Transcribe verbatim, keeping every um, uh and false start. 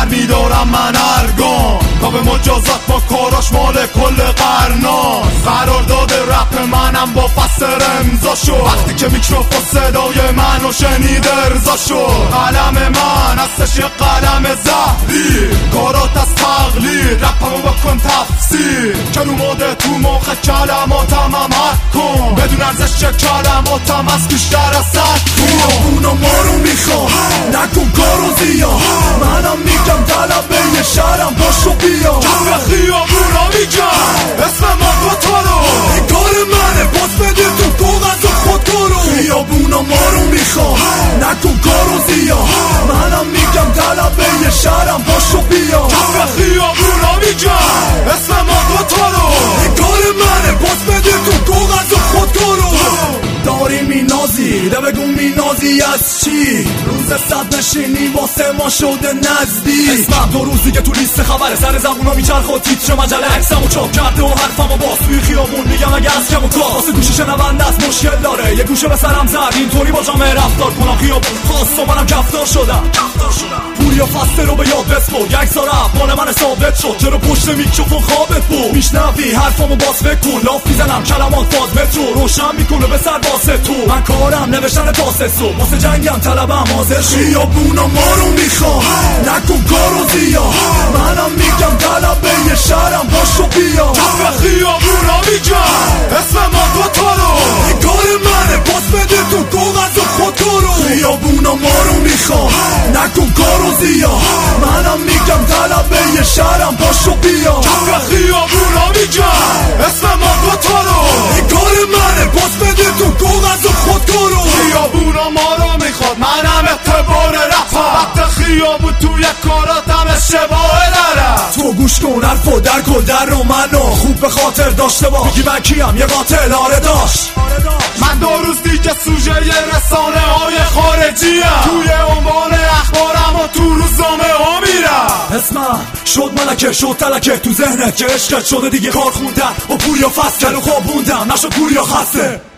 برمیدارم من ارگان تا به مجازات با کاراش مال کل قرناست. قرارداد رپ منم با فسر امضا شد وقتی که میکروفون صدای منو شنید ارضا شد. قلم من هستش یه قلم زهری، کارات از تقلید، رپمو بکن تفسیر که رو ماده تو موقع کلماتم هم حد کن بدون ارزش کلماتم از بیشتر از صد کن. اونا ما رو میخوام نکن کارو زیاد، منم میگم طلبه یه شهرم باشو بیا. کف خیابونا میگم اسم ما دوتا رو، این کار منه باز بده تو کاغذ و خودکارو. خیابونا ما رو میخوام نکن کارو زیاد، منم میگم طلبه یه شهرم باشو بیا. کف خیابونا میگم اسم ما دوتا رو، این کار منه باز بده تو کاغذ و خودکارو. داری مینازی ده بگو مینازی از چی؟ روز صد نشینی واسه ما شده نزدیک. اسمم دو روزی که تو لیست خبره سر زبونا میچرخ و تیتر مجله عکسمو چاپ کرده و حرفمو باز توی خیابون میگم اگه از کم و کار واسه گوشی شنونده است مشکل داره یه گوشه به سرم زد اینطوری با جامعه رفتار کنم خیابون خواست و منم کفتار شدم پوریا فسته رو به یاد بسپر یک سارب مال من ثابت شد چرا پشت میکروفون خوابت بود میشنوی حرفمو باز فکر کن لاف میزنم کلمات فاز مترو روشن میکنه به سر واسه تو من کارم نوشتن تاسه صبح واسه جنگم طلبم حاضر شو. خیابونا ما رو میخوام نکن کارو زیاد، منم میگم طلبه یه شهرم باشو بیا. کف خیابونا میگم اسم ما دوتا رو، این کار منه باز بده تو کاغذ و خودکارو. خیابونا ما رو میخوام نکن کارو زیاد، منم میگم طلبه یه شهرم باشو بیا. کف خیابونا میگم اسم ما دوتا رو، این کار منه باز بده تو کاغذ و خودکارو. خیابونا ما رو میخواد منم اعتبار رفت وقت خیابون توی کاراتم اشتباه نرفت. تو گوش کن حرفو در کل در رو منو خوب به خاطر داشته باش میگی من کیم یه قاتل آره داشت. من دو روز دیگه سوژه رسانه های خارجی هم توی عنوان اخبارم و تو روزنامه ها میرم. اسمم شد ملکه شد تلکه تو ذهنت که عشقت شده دیگه کار خوندن با پوریا فصل کلو خوابوندم نشد پوریا خسته.